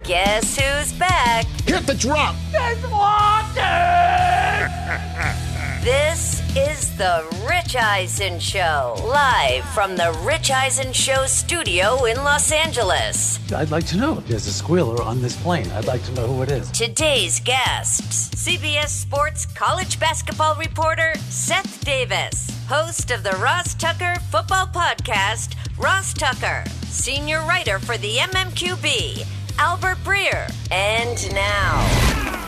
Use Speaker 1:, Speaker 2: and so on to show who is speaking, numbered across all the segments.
Speaker 1: Guess who's back?
Speaker 2: Hit the drop.
Speaker 1: This is the Rich Eisen Show, live from the Rich Eisen Show studio in Los Angeles.
Speaker 3: I'd like to know if there's a squealer on this plane. I'd like to know who it is.
Speaker 1: Today's guests, CBS Sports college basketball reporter Seth Davis, host of the Ross Tucker Football Podcast, Ross Tucker, senior writer for the MMQB, Albert Breer, and now,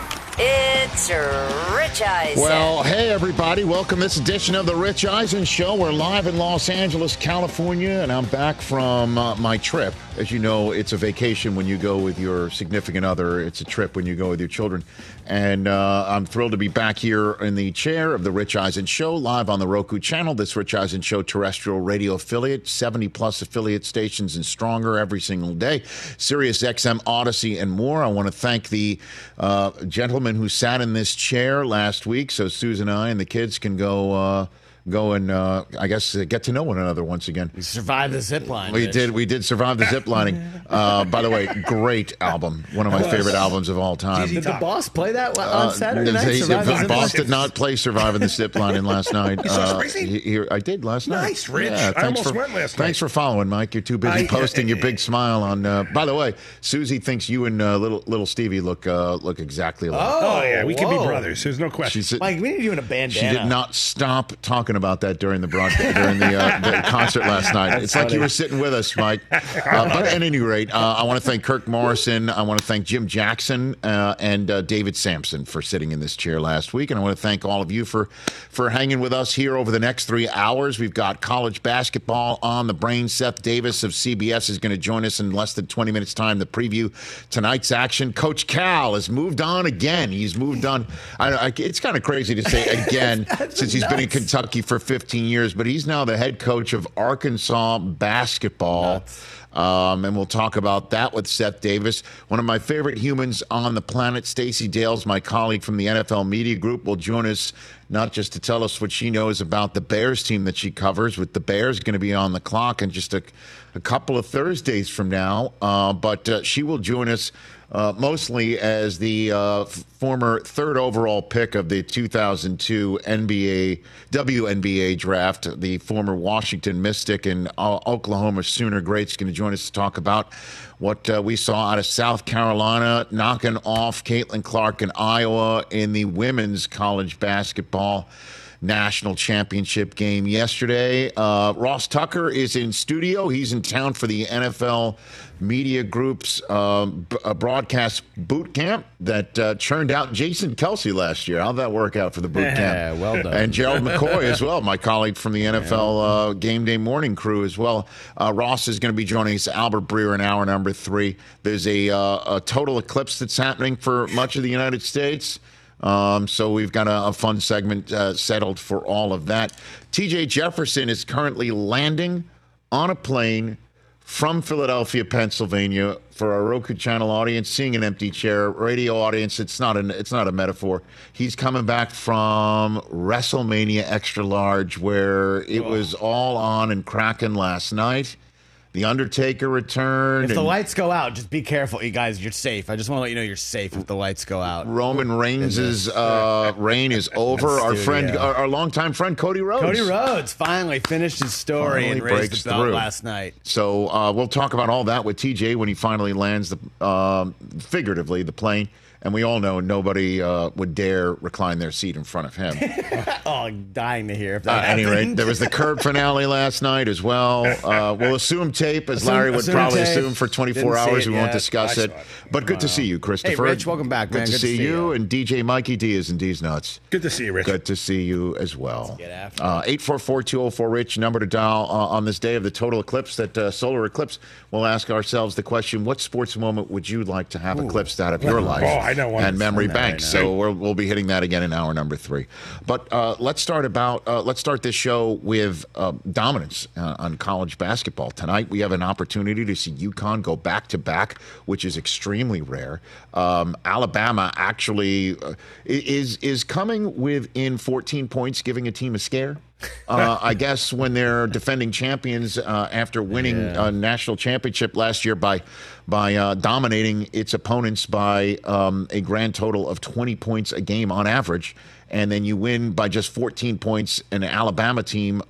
Speaker 1: it's Rich Eisen.
Speaker 2: Well, hey, everybody. Welcome this edition of the Rich Eisen Show. We're live in Los Angeles, California, and I'm back from my trip. As you know, it's a vacation when you go with your significant other. It's a trip when you go with your children. And I'm thrilled to be back here in the chair of the Rich Eisen Show, live on the Roku channel. This Rich Eisen Show terrestrial radio affiliate, 70-plus affiliate stations and stronger every single day. Sirius XM, Odyssey, and more. I want to thank the gentleman who sat in this chair last week, so Susan and I and the kids can go and I guess get to know one another once again.
Speaker 4: We survived the zip line.
Speaker 2: We did survive the zip lining. By the way, great album. One of my favorite albums of all time.
Speaker 4: Did the boss play that on Saturday night?
Speaker 2: The boss did not play Surviving the Zip Lining last night.
Speaker 5: You saw Springsteen?
Speaker 2: I did last night.
Speaker 5: Nice, Rich.
Speaker 2: Yeah,
Speaker 5: I almost went last night.
Speaker 2: Thanks for following, Mike. You're too busy posting your big smile on. By the way, Susie thinks you and little Stevie look exactly alike.
Speaker 5: Oh yeah, we can be brothers. There's no question.
Speaker 4: Mike, we need you in a bandana.
Speaker 2: She did not stop talking about that during the broadcast, during the concert last night. It's like you were sitting with us, Mike. But at any rate, I want to thank Kirk Morrison. I want to thank Jim Jackson and David Sampson for sitting in this chair last week. And I want to thank all of you for hanging with us here over the next 3 hours. We've got college basketball on the brain. Seth Davis of CBS is going to join us in less than 20 minutes' time to preview tonight's action. Coach Cal has moved on again. He's moved on. It's kind of crazy to say again since he's been in Kentucky for 15 years, but he's now the head coach of Arkansas basketball. And we'll talk about that with Seth Davis. One of my favorite humans on the planet, Stacey Dales, my colleague from the NFL Media Group, will join us not just to tell us what she knows about the Bears team that she covers, with the Bears going to be on the clock in just a couple of Thursdays from now, but she will join us mostly as the former third overall pick of the 2002 WNBA draft, the former Washington Mystic and Oklahoma Sooner greats, going to join us to talk about what we saw out of South Carolina, knocking off Caitlin Clark in Iowa in the women's college basketball national championship game yesterday. Ross Tucker is in studio. He's in town for the NFL Media Group's broadcast boot camp that churned out Jason Kelsey last year. How'd that work out for the boot camp?
Speaker 4: Yeah, well done.
Speaker 2: And Gerald McCoy as well, my colleague from the NFL Game Day Morning crew as well. Ross is going to be joining us, Albert Breer, in hour number 3. There's a total eclipse that's happening for much of the United States. So we've got a fun segment settled for all of that. TJ Jefferson is currently landing on a plane from Philadelphia, Pennsylvania. For our Roku channel audience, seeing an empty chair, radio audience, it's not a metaphor. He's coming back from WrestleMania Extra Large, where it was all on and cracking last night. The Undertaker returned.
Speaker 4: If the lights go out, just be careful, you guys. You're safe. I just want to let you know you're safe if the lights go out.
Speaker 2: Roman Reigns' reign is over. Our longtime friend Cody Rhodes.
Speaker 4: Cody Rhodes finally finished his story and raised the belt last night.
Speaker 2: So we'll talk about all that with TJ when he finally lands, figuratively, the plane. And we all know nobody would dare recline their seat in front of him.
Speaker 4: I'm dying to hear if that
Speaker 2: At any rate, there was the Curb finale last night as well. We'll assume tape, as Larry would probably assume, for 24 hours. We won't discuss it. But good to see you, Christopher.
Speaker 4: Hey, Rich, welcome back, man.
Speaker 2: Good to see you. And DJ Mikey D is in D's Nuts.
Speaker 5: Good to see you, Rich.
Speaker 2: Good to see you as well.
Speaker 4: Get after
Speaker 2: 844-204-RICH, number to dial on this day of the total eclipse, that solar eclipse. We'll ask ourselves the question, what sports moment would you like to have eclipsed out of your life?
Speaker 5: I know one.
Speaker 2: And memory banks.
Speaker 4: Right
Speaker 2: so we'll be hitting that again in hour number 3. But let's start this show with dominance on college basketball. Tonight we have an opportunity to see UConn go back-to-back, which is extremely rare. Alabama actually is coming within 14 points, giving a team a scare. I guess when they're defending champions after winning a national championship last year by dominating its opponents by a grand total of 20 points a game on average, and then you win by just 14 points, an Alabama team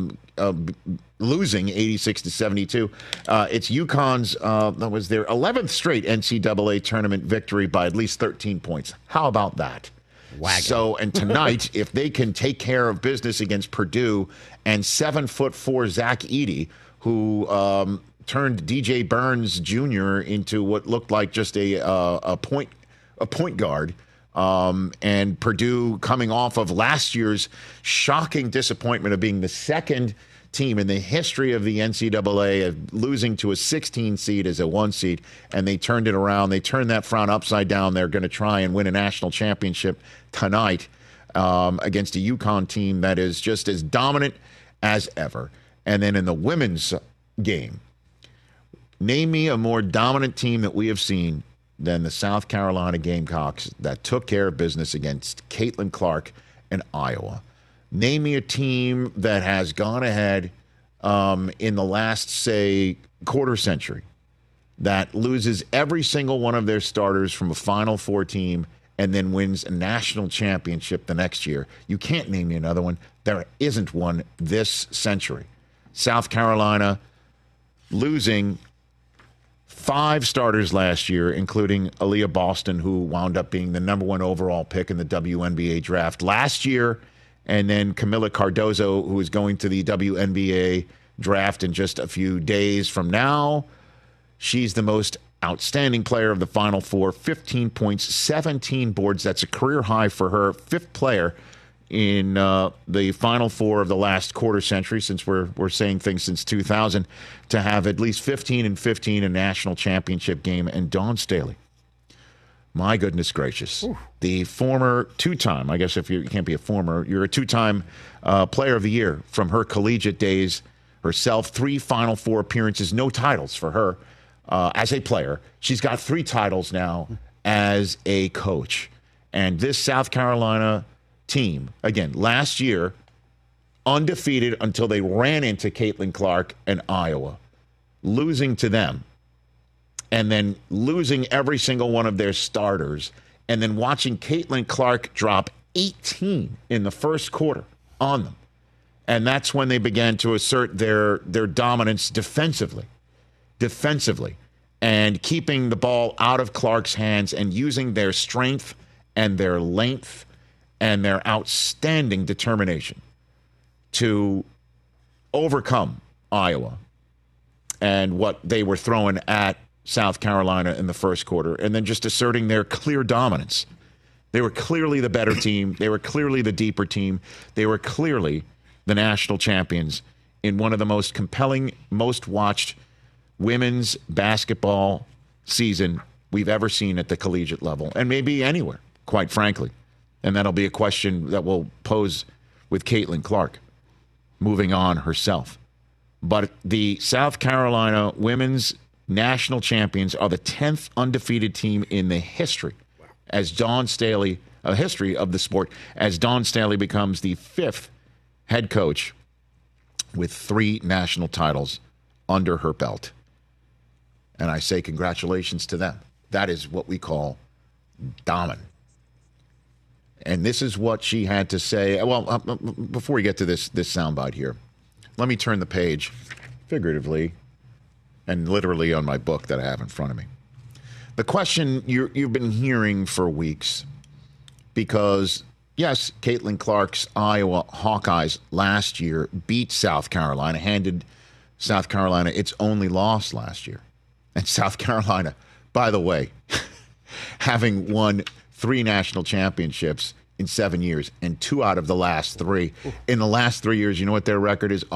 Speaker 2: losing 86-72. It's UConn's, that was their 11th straight NCAA tournament victory by at least 13 points. How about that?
Speaker 4: Wagon.
Speaker 2: So, and tonight, if they can take care of business against Purdue and 7'4" Zach Edey, who turned DJ Burns Jr. into what looked like just a point guard, and Purdue coming off of last year's shocking disappointment of being the second team in the history of the NCAA of losing to a 16 seed as a 1 seed, and they turned it around. They turned that frown upside down. They're going to try and win a national championship tonight against a UConn team that is just as dominant as ever. And then in the women's game, name me a more dominant team that we have seen than the South Carolina Gamecocks that took care of business against Caitlin Clark and Iowa. Name me a team that has gone ahead in the last, say, quarter century that loses every single one of their starters from a Final Four team and then wins a national championship the next year. You can't name me another one. There isn't one this century. South Carolina losing 5 starters last year, including Aaliyah Boston, who wound up being the number 1 overall pick in the WNBA draft last year. And then Camila Cardozo, who is going to the WNBA draft in just a few days from now. She's the most outstanding player of the Final Four, 15 points, 17 boards. That's a career high for her, 5th player in the Final Four of the last quarter century, since we're saying things since 2000, to have at least 15 and 15 a national championship game. And Dawn Staley, my goodness gracious. Ooh. The former 2-time, I guess if you can't be a former, you're a 2-time player of the year from her collegiate days herself. 3 Final Four appearances, no titles for her as a player. She's got 3 titles now as a coach. And this South Carolina team, again, last year, undefeated until they ran into Caitlin Clark and Iowa, losing to them. And then losing every single one of their starters, and then watching Caitlin Clark drop 18 in the first quarter on them. And that's when they began to assert their dominance defensively, and keeping the ball out of Clark's hands and using their strength and their length and their outstanding determination to overcome Iowa and what they were throwing at South Carolina in the first quarter, and then just asserting their clear dominance. They were clearly the better team. They were clearly the deeper team. They were clearly the national champions in one of the most compelling, most watched women's basketball season we've ever seen at the collegiate level, and maybe anywhere, quite frankly. And that'll be a question that we'll pose with Caitlin Clark moving on herself. But the South Carolina women's national champions are the 10th undefeated team in the history as Dawn Staley, history of the sport, as Dawn Staley becomes the 5th head coach with 3 national titles under her belt. And I say congratulations to them. That is what we call dominant. And this is what she had to say. Well, before we get to this soundbite here, let me turn the page figuratively and literally on my book that I have in front of me. The question you've been hearing for weeks, because, yes, Caitlin Clark's Iowa Hawkeyes last year beat South Carolina, handed South Carolina its only loss last year. And South Carolina, by the way, having won 3 national championships in 7 years, and 2 out of the last 3. In the last 3 years, you know what their record is?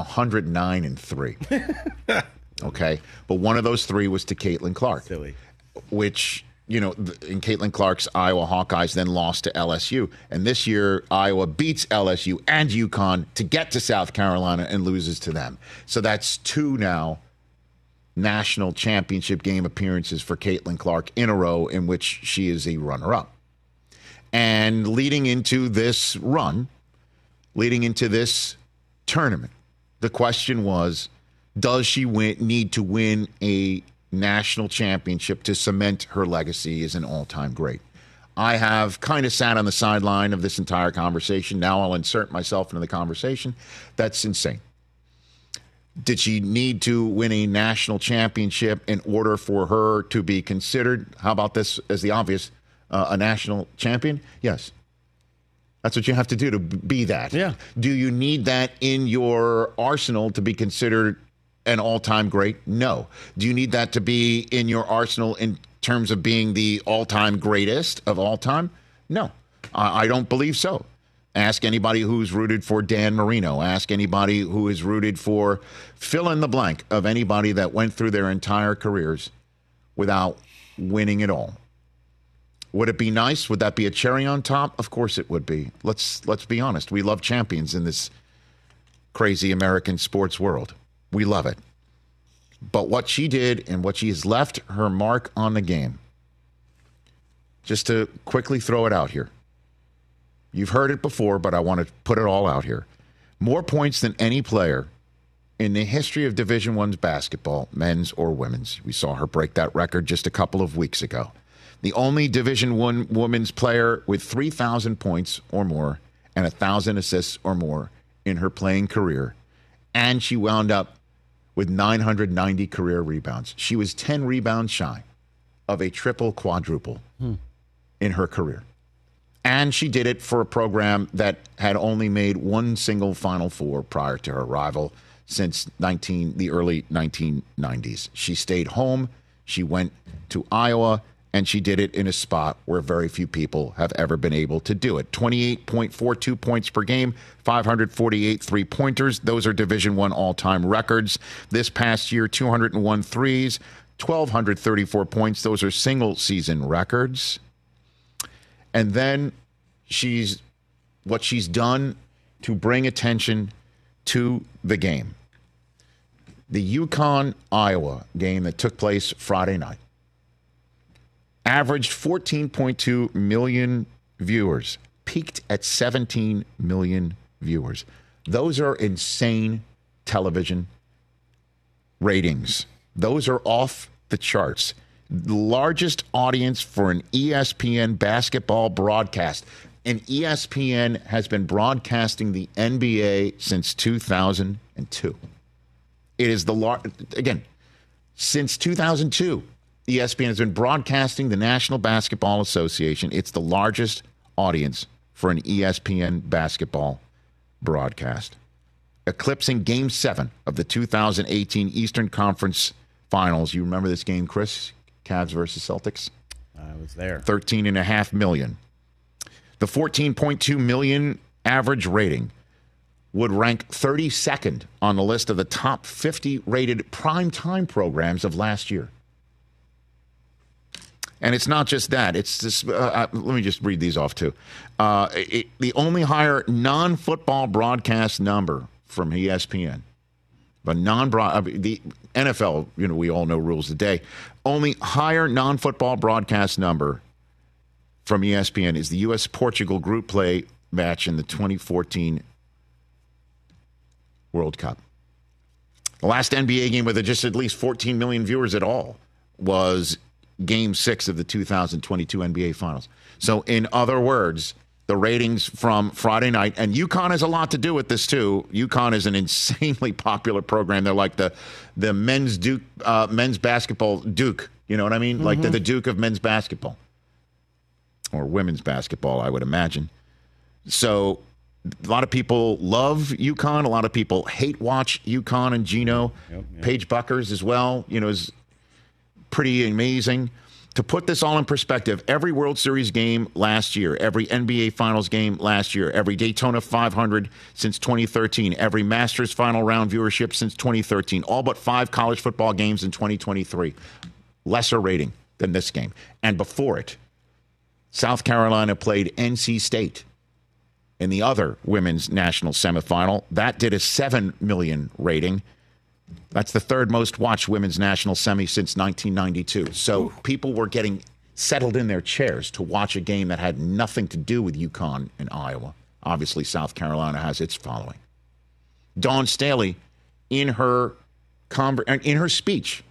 Speaker 2: 109-3. Okay, but one of those 3 was to Caitlin Clark,
Speaker 4: Silly.
Speaker 2: Which, you know, in Caitlin Clark's Iowa Hawkeyes then lost to LSU. And this year, Iowa beats LSU and UConn to get to South Carolina and loses to them. So that's 2 now national championship game appearances for Caitlin Clark in a row in which she is a runner-up. And leading into this run, leading into this tournament. The question was, does she need to win a national championship to cement her legacy as an all-time great? I have kind of sat on the sideline of this entire conversation. Now I'll insert myself into the conversation. That's insane. Did she need to win a national championship in order for her to be considered, how about this as the obvious, a national champion? Yes. That's what you have to do to be that.
Speaker 4: Yeah.
Speaker 2: Do you need that in your arsenal to be considered an all-time great? No. Do you need that to be in your arsenal in terms of being the all-time greatest of all time? No. I don't believe so. Ask anybody who's rooted for Dan Marino. Ask anybody who is rooted for fill in the blank of anybody that went through their entire careers without winning it all. Would it be nice? Would that be a cherry on top? Of course it would be. Let's be honest. We love champions in this crazy American sports world. We love it. But what she did and what she has left her mark on the game, just to quickly throw it out here. You've heard it before, but I want to put it all out here. More points than any player in the history of Division I basketball, men's or women's. We saw her break that record just a couple of weeks ago. The only Division I women's player with 3,000 points or more and 1,000 assists or more in her playing career. And she wound up with 990 career rebounds. She was 10 rebounds shy of a triple quadruple in her career. And she did it for a program that had only made one single Final Four prior to her arrival since the early 1990s. She stayed home. She went to Iowa, and she did it in a spot where very few people have ever been able to do it. 28.42 points per game, 548 three-pointers. Those are Division I all-time records. This past year, 201 threes, 1,234 points. Those are single-season records. And then what she's done to bring attention to the game. The UConn-Iowa game that took place Friday night averaged 14.2 million viewers, peaked at 17 million viewers. Those are insane television ratings. Those are off the charts. The largest audience for an ESPN basketball broadcast. And ESPN has been broadcasting the NBA since 2002. It is again, since 2002, ESPN has been broadcasting the National Basketball Association. It's the largest audience for an ESPN basketball broadcast, eclipsing Game 7 of the 2018 Eastern Conference Finals. You remember this game, Chris? Cavs versus Celtics?
Speaker 4: I was there.
Speaker 2: 13.5 million. The 14.2 million average rating would rank 32nd on the list of the top 50 rated primetime programs of last year. And it's not just that. It's this. Let me just read these off, too. The only higher non-football broadcast number from ESPN, but the NFL, we all know rules today. Only higher non-football broadcast number from ESPN is the U.S.-Portugal group play match in the 2014 World Cup. The last NBA game with just at least 14 million viewers at all was Game 6 of the 2022 NBA Finals. So, in other words, the ratings from Friday night, and UConn has a lot to do with this too. UConn is an insanely popular program. They're like the men's basketball Duke. You know what I mean? Mm-hmm. Like they're the Duke of men's basketball. Or women's basketball, I would imagine. So a lot of people love UConn. A lot of people hate watch UConn and Gino. Yep. Paige Buckers as well, is pretty amazing. To put this all in perspective, every World Series game last year, every NBA Finals game last year, every Daytona 500 since 2013, every Masters final round viewership since 2013, all but 5 college football games in 2023. Lesser rating than this game. And before it, South Carolina played NC State in the other women's national semifinal. That did a 7 million rating. That's the third most watched women's national semi since 1992. So people were getting settled in their chairs to watch a game that had nothing to do with UConn and Iowa. Obviously, South Carolina has its following. Dawn Staley, in her speech,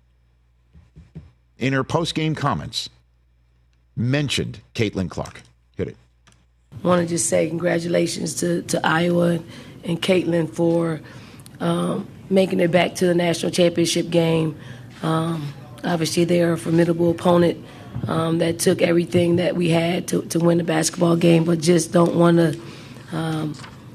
Speaker 2: in her post-game comments, mentioned Caitlin Clark. Hit it.
Speaker 6: I want to just say congratulations to Iowa and Caitlin for making it back to the national championship game. Obviously, they're a formidable opponent that took everything that we had to win the basketball game, but just don't want to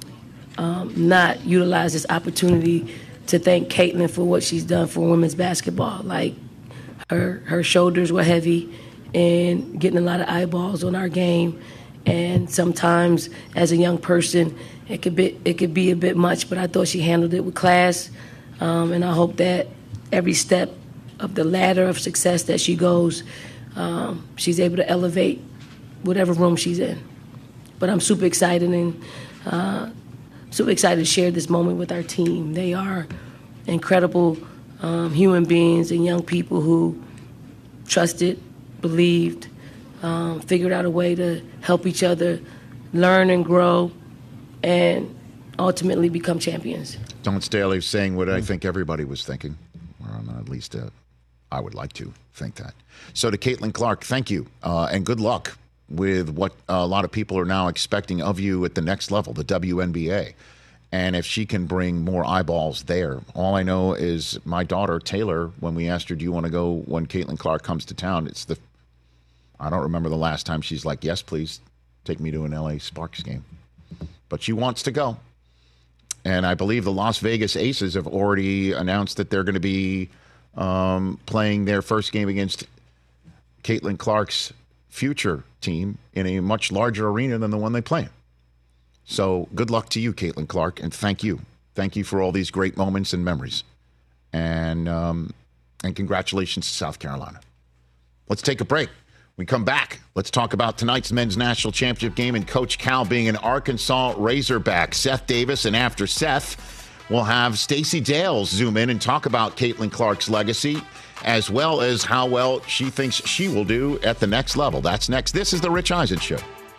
Speaker 6: not utilize this opportunity to thank Caitlin for what she's done for women's basketball. Like, her shoulders were heavy and getting a lot of eyeballs on our game. And sometimes, as a young person, it could be a bit much, but I thought she handled it with class. And I hope that every step of the ladder of success that she goes, she's able to elevate whatever room she's in. But I'm super excited and super excited to share this moment with our team. They are incredible human beings and young people who trusted, believed, figured out a way to help each other learn and grow and ultimately become champions.
Speaker 2: Dawn Staley saying what I think everybody was thinking, or at least I would like to think that. So to Caitlin Clark, thank you, and good luck with what a lot of people are now expecting of you at the next level, the WNBA. And if she can bring more eyeballs there. All I know is my daughter, Taylor, when we asked her, do you want to go when Caitlin Clark comes to town, I don't remember the last time she's like, yes, please, take me to an LA Sparks game. But she wants to go. And I believe the Las Vegas Aces have already announced that they're going to be playing their first game against Caitlin Clark's future team in a much larger arena than the one they play in. So good luck to you, Caitlin Clark, and thank you. Thank you for all these great moments and memories. And congratulations to South Carolina. Let's take a break. We come back. Let's talk about tonight's men's national championship game and Coach Cal being an Arkansas Razorback. Seth Davis, and after Seth, we'll have Stacey Dales zoom in and talk about Caitlin Clark's legacy, as well as how well she thinks she will do at the next level. That's next. This is The Rich Eisen Show.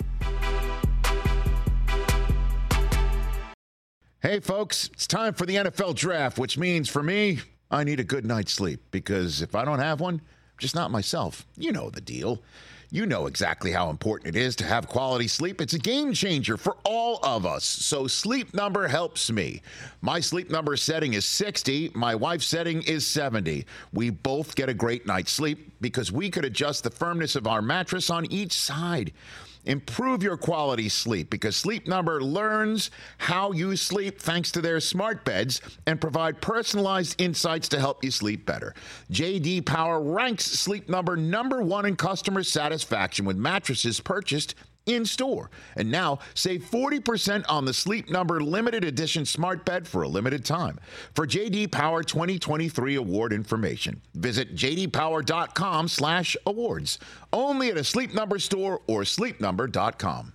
Speaker 2: Hey, folks, it's time for the NFL Draft, which means for me, I need a good night's sleep, because if I don't have one, I'm just not myself. You know the deal. You know exactly how important it is to have quality sleep. It's a game changer for all of us. So Sleep Number helps me. My Sleep Number setting is 60. My wife's setting is 70. We both get a great night's sleep because we could adjust the firmness of our mattress on each side. Improve your quality sleep because Sleep Number learns how you sleep thanks to their smart beds and provide personalized insights to help you sleep better. J.D. Power ranks Sleep Number #1 in customer satisfaction with mattresses purchased in-store. And now, save 40% on the Sleep Number limited edition smart bed for a limited time. For J.D. Power 2023 award information, visit jdpower.com/awards. Only at a Sleep Number store or sleepnumber.com.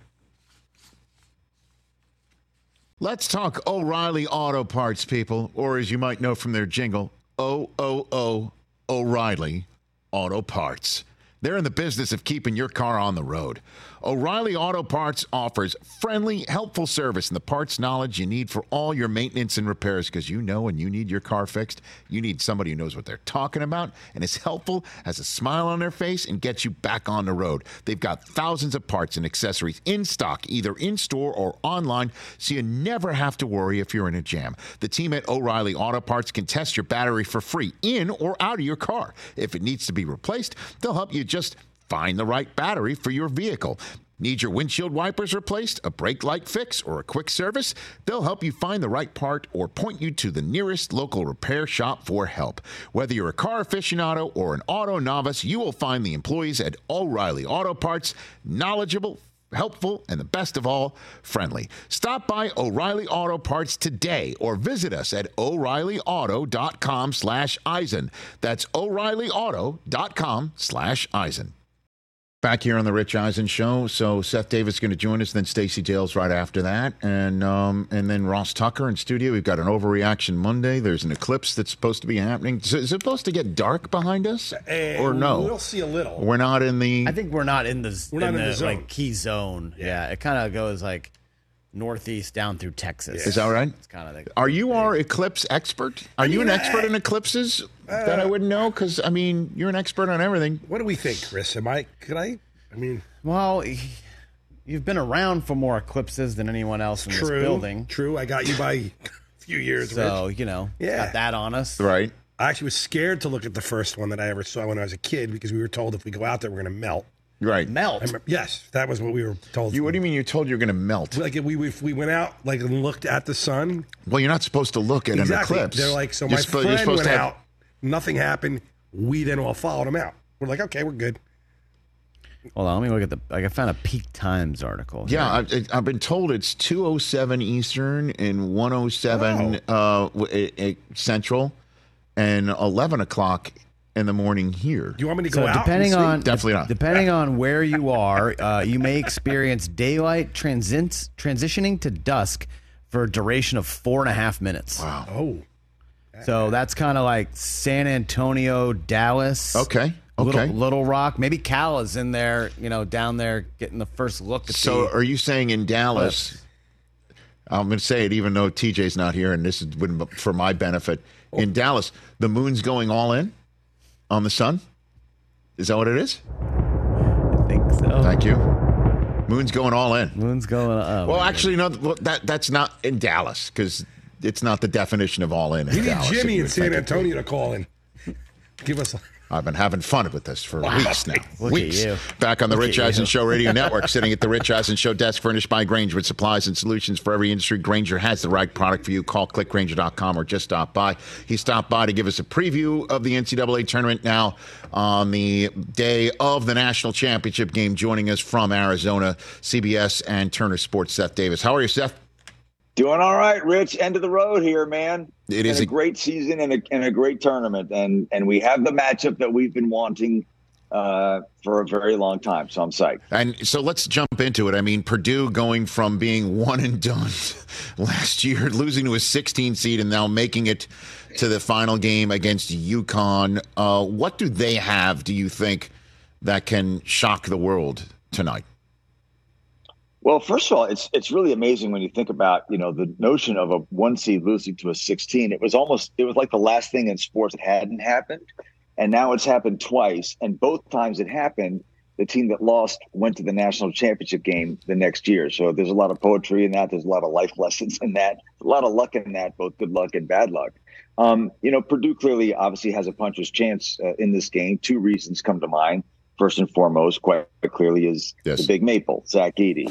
Speaker 2: Let's talk O'Reilly Auto Parts, people, or as you might know from their jingle, O-O-O O'Reilly Auto Parts. They're in the business of keeping your car on the road. O'Reilly Auto Parts offers friendly, helpful service and the parts knowledge you need for all your maintenance and repairs, because you know when you need your car fixed, you need somebody who knows what they're talking about and is helpful, has a smile on their face, and gets you back on the road. They've got thousands of parts and accessories in stock, either in-store or online, so you never have to worry if you're in a jam. The team at O'Reilly Auto Parts can test your battery for free in or out of your car. If it needs to be replaced, they'll help you just find the right battery for your vehicle. Need your windshield wipers replaced, a brake light fix, or a quick service? They'll help you find the right part or point you to the nearest local repair shop for help. Whether you're a car aficionado or an auto novice, you will find the employees at O'Reilly Auto Parts knowledgeable, helpful, and the best of all, friendly. Stop by O'Reilly Auto Parts today or visit us at O'ReillyAuto.com/Eisen. That's O'ReillyAuto.com/Eisen. Back here on the Rich Eisen Show. So Seth Davis is going to join us, then Stacey Dales right after that, and then Ross Tucker in studio. We've got an Overreaction Monday. There's an eclipse that's supposed to be happening. Is it supposed to get dark behind us, or no?
Speaker 5: We'll see a little.
Speaker 2: We're not in the.
Speaker 4: I think we're not in the
Speaker 5: zone.
Speaker 4: Like key zone. Yeah, it kind of goes like northeast down through Texas.
Speaker 2: Is that right?
Speaker 4: It's kind of
Speaker 2: Are you our eclipse expert? Are you an expert in eclipses that I wouldn't know? Because, I mean, you're an expert on everything.
Speaker 5: What do we think, Chris?
Speaker 4: Well, you've been around for more eclipses than anyone else in this building.
Speaker 5: True. I got you by a few years,
Speaker 4: so,
Speaker 5: Rich.
Speaker 4: Got that on us.
Speaker 2: Right.
Speaker 5: I actually was scared to look at the first one that I ever saw when I was a kid because we were told if we go out there, we're going to melt.
Speaker 2: Right.
Speaker 4: Melt?
Speaker 5: Yes, that was what we were told.
Speaker 2: What do you mean you're told you're going to melt?
Speaker 5: Like if we went out and looked at the sun.
Speaker 2: Well, you're not supposed to look at an eclipse.
Speaker 5: They're like, so my friend went out, nothing happened. We then all followed him out. We're like, okay, we're good.
Speaker 2: Hold
Speaker 4: on, let me look at I found a Peak Times article.
Speaker 2: Yeah, I've been told it's 2:07 Eastern and 1:07 Central and 11 o'clock in the morning here.
Speaker 5: Do you want me to go out?
Speaker 2: Definitely not.
Speaker 4: Depending on where you are, you may experience daylight transitioning to dusk for a duration of 4.5 minutes.
Speaker 2: Wow.
Speaker 5: Oh.
Speaker 4: So that's kind of like San Antonio, Dallas.
Speaker 2: Okay.
Speaker 4: Little Rock. Maybe Cal is in there, down there getting the first look at
Speaker 2: are you saying in Dallas, I'm going to say it even though TJ's not here, and this is for my benefit, in Dallas, the moon's going all in on the sun? Is that what it is?
Speaker 4: I think so.
Speaker 2: Thank you. Moon's going all in.
Speaker 4: Moon's going up.
Speaker 2: Well, actually, no, that's not in Dallas because it's not the definition of all in
Speaker 5: We need
Speaker 2: Dallas.
Speaker 5: Jimmy in San Antonio to call in. Give us
Speaker 2: I've been having fun with this for weeks now.
Speaker 4: Weeks.
Speaker 2: Back on the Rich Eisen Show Radio Network, sitting at the Rich Eisen Show desk, furnished by Grainger with supplies and solutions for every industry. Grainger has the right product for you. Call clickgrainger.com or just stop by. He stopped by to give us a preview of the NCAA tournament now on the day of the national championship game. Joining us from Arizona, CBS and Turner Sports, Seth Davis. How are you, Seth?
Speaker 7: Doing all right, Rich. End of the road here, man.
Speaker 2: It is
Speaker 7: a great season and a great tournament, and we have the matchup that we've been wanting for a very long time. So I'm psyched.
Speaker 2: And so let's jump into it. I mean, Purdue going from being one and done last year, losing to a 16 seed, and now making it to the final game against UConn. What do they have, do you think, that can shock the world tonight?
Speaker 7: Well, first of all, it's really amazing when you think about, the notion of a 1 seed losing to a 16. It was like the last thing in sports that hadn't happened. And now it's happened twice. And both times it happened, the team that lost went to the national championship game the next year. So there's a lot of poetry in that. There's a lot of life lessons in that, a lot of luck in that, both good luck and bad luck. Purdue clearly obviously has a puncher's chance in this game. Two reasons come to mind. First and foremost, quite clearly, is the Big Maple, Zach Edey,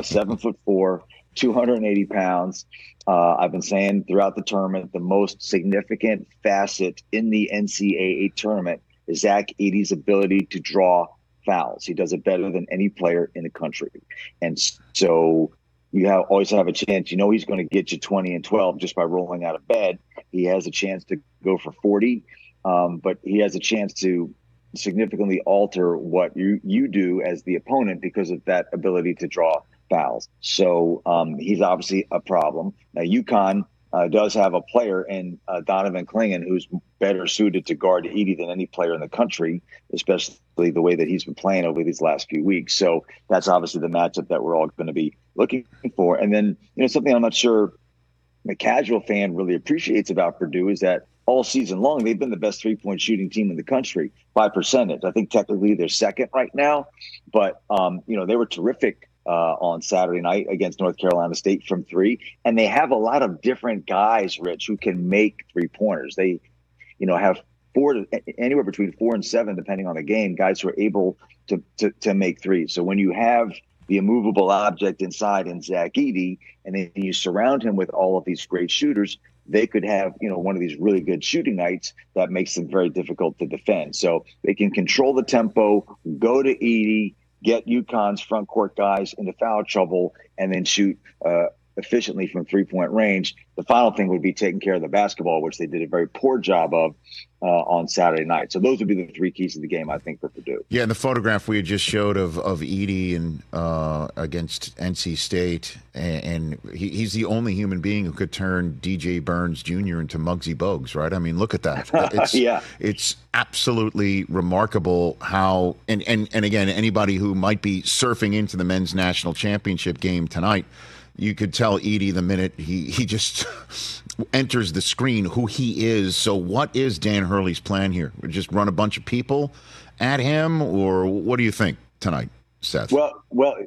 Speaker 7: 7'4", 280 pounds. I've been saying throughout the tournament, the most significant facet in the NCAA tournament is Zach Edey's ability to draw fouls. He does it better than any player in the country. And so you always have a chance. He's going to get you 20 and 12 just by rolling out of bed. He has a chance to go for 40, but he has a chance to significantly alter what you do as the opponent because of that ability to draw fouls. So he's obviously a problem. Now, UConn does have a player in Donovan Clingan who's better suited to guard Edey than any player in the country, especially the way that he's been playing over these last few weeks. So that's obviously the matchup that we're all going to be looking for. And then, something I'm not sure the casual fan really appreciates about Purdue is that all season long, they've been the best three-point shooting team in the country by percentage. I think technically they're second right now, but, they were terrific on Saturday night against North Carolina State from three. And they have a lot of different guys, Rich, who can make three-pointers. They, have anywhere between 4 and 7, depending on the game, guys who are able to make threes. So when you have the immovable object inside in Zach Edey, and then you surround him with all of these great shooters, they could have, one of these really good shooting nights that makes them very difficult to defend. So they can control the tempo, go to Edey, get UConn's front court guys into foul trouble, and then shoot efficiently from three-point range. The final thing would be taking care of the basketball, which they did a very poor job of on Saturday night. So those would be the three keys of the game, I think, for Purdue.
Speaker 2: Yeah, and the photograph we had just showed of Edey and against NC State, and he's the only human being who could turn DJ Burns Jr. into Muggsy Bogues, right? I mean, look at that. It's absolutely remarkable how, and again, anybody who might be surfing into the men's national championship game tonight, you could tell Edey the minute he just enters the screen who he is. So what is Dan Hurley's plan here? Just run a bunch of people at him, or what do you think tonight, Seth?
Speaker 7: Well,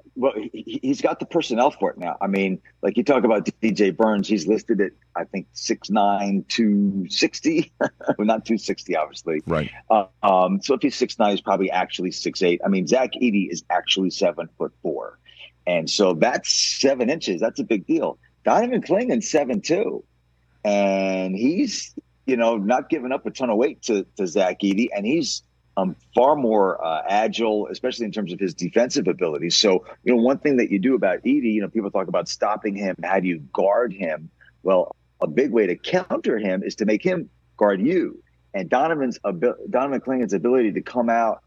Speaker 7: he's got the personnel for it now. I mean, like you talk about DJ Burns, he's listed at, I think, 6'9", 260. Well, not 260, obviously.
Speaker 2: Right.
Speaker 7: So if he's 6'9", he's probably actually 6'8". I mean, Zach Edey is actually 7'4". And so that's 7 inches. That's a big deal. Donovan Klingen's 7'2". And he's, not giving up a ton of weight to Zach Edey. And he's far more agile, especially in terms of his defensive abilities. So, one thing that you do about Edey, people talk about stopping him. How do you guard him? Well, a big way to counter him is to make him guard you. And Donovan Klingen's ability to come out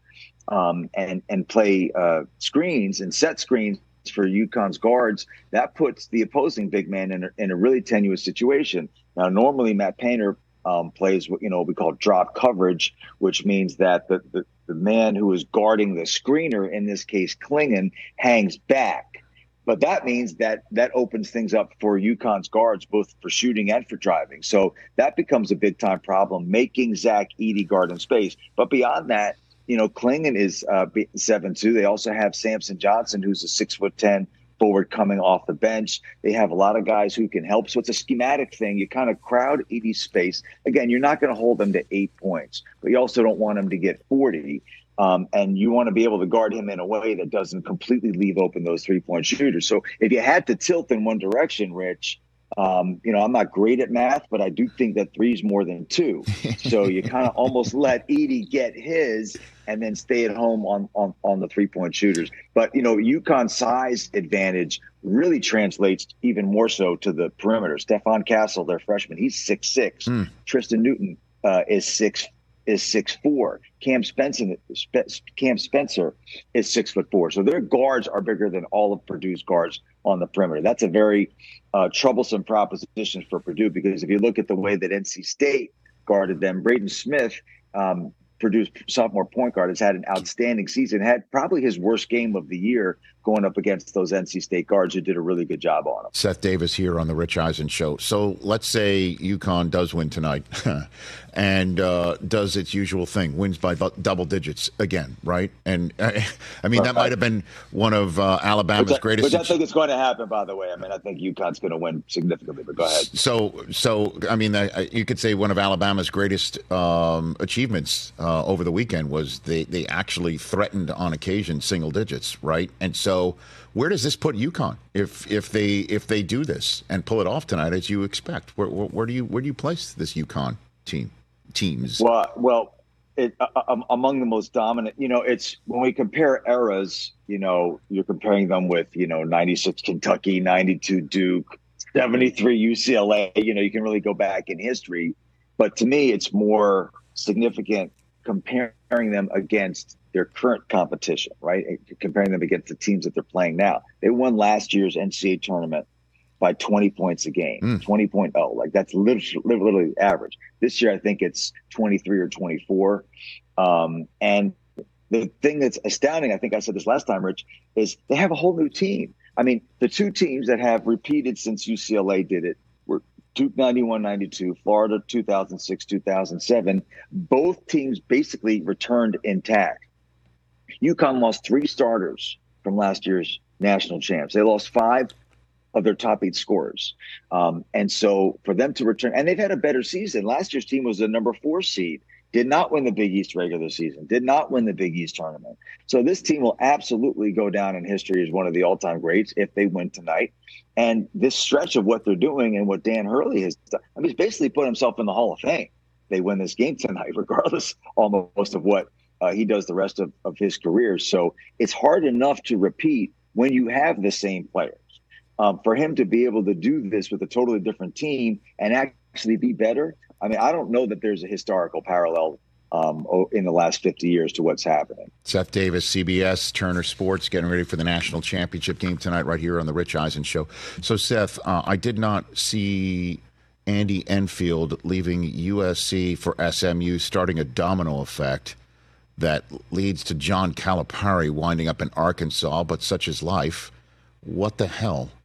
Speaker 7: and play screens and set screens for UConn's guards, that puts the opposing big man in a really tenuous situation. Now, normally Matt Painter plays what we call drop coverage, which means that the man who is guarding the screener, in this case Klingen, hangs back. But that means that opens things up for UConn's guards, both for shooting and for driving. So that becomes a big time problem, making Zach Edey guard in space. But beyond that, Klingen is 7'2". They also have Samson Johnson, who's a 6'10" forward coming off the bench. They have a lot of guys who can help. So it's a schematic thing. You kind of crowd Edey's space. Again, you're not going to hold him to 8 points, but you also don't want him to get 40. And you want to be able to guard him in a way that doesn't completely leave open those 3-point shooters. So if you had to tilt in one direction, Rich, I'm not great at math, but I do think that 3 is more than 2. So you kind of almost let Edey get his and then stay at home on the 3-point shooters. But, UConn's size advantage really translates even more so to the perimeter. Stephon Castle, their freshman, he's 6'6". Tristan Newton is 6'4". Cam Spencer is 6'4". So their guards are bigger than all of Purdue's guards on the perimeter. That's a very troublesome proposition for Purdue, because if you look at the way that NC State guarded them, Braden Smith, Purdue's sophomore point guard, has had an outstanding season, had probably his worst game of the year going up against those NC State guards who did a really good job on him.
Speaker 2: Seth Davis here on the Rich Eisen Show. So let's say UConn does win tonight and does its usual thing, wins by double digits again, right? And I mean, that might have been one of Alabama's greatest.
Speaker 7: Which I think is going to happen, by the way. I mean, I think UConn's going to win significantly, but go ahead.
Speaker 2: So I mean, you could say one of Alabama's greatest achievements over the weekend was they actually threatened on occasion single digits, right? And so where does this put UConn if they do this and pull it off tonight as you expect? Where do you place this UConn teams?
Speaker 7: Well, among the most dominant. It's when we compare eras. You're comparing them with 96 Kentucky, 92 Duke, 73 UCLA. You can really go back in history, but to me, it's more significant comparing them against their current competition, right? Comparing them against the teams that they're playing now. They won last year's NCAA tournament by 20 points a game, 20.0. Like, that's literally average. This year, I think it's 23 or 24. And the thing that's astounding, I think I said this last time, Rich, is they have a whole new team. I mean, the two teams that have repeated since UCLA did it were Duke 91-92, Florida 2006-2007. Both teams basically returned intact. UConn lost 3 starters from last year's national champs. They lost 5 of their top 8 scorers. And so for them to return, and they've had a better season. Last year's team was the number 4 seed, did not win the Big East regular season, did not win the Big East tournament. So this team will absolutely go down in history as one of the all-time greats if they win tonight. And this stretch of what they're doing and what Dan Hurley has done, I mean, he's basically put himself in the Hall of Fame. They win this game tonight, regardless almost of what he does the rest of his career. So it's hard enough to repeat when you have the same players. For him to be able to do this with a totally different team and actually be better, I mean, I don't know that there's a historical parallel in the last 50 years to what's happening.
Speaker 2: Seth Davis, CBS, Turner Sports, getting ready for the national championship game tonight right here on the Rich Eisen Show. So, Seth, I did not see Andy Enfield leaving USC for SMU, starting a domino effect that leads to John Calipari winding up in Arkansas, but such is life. What the hell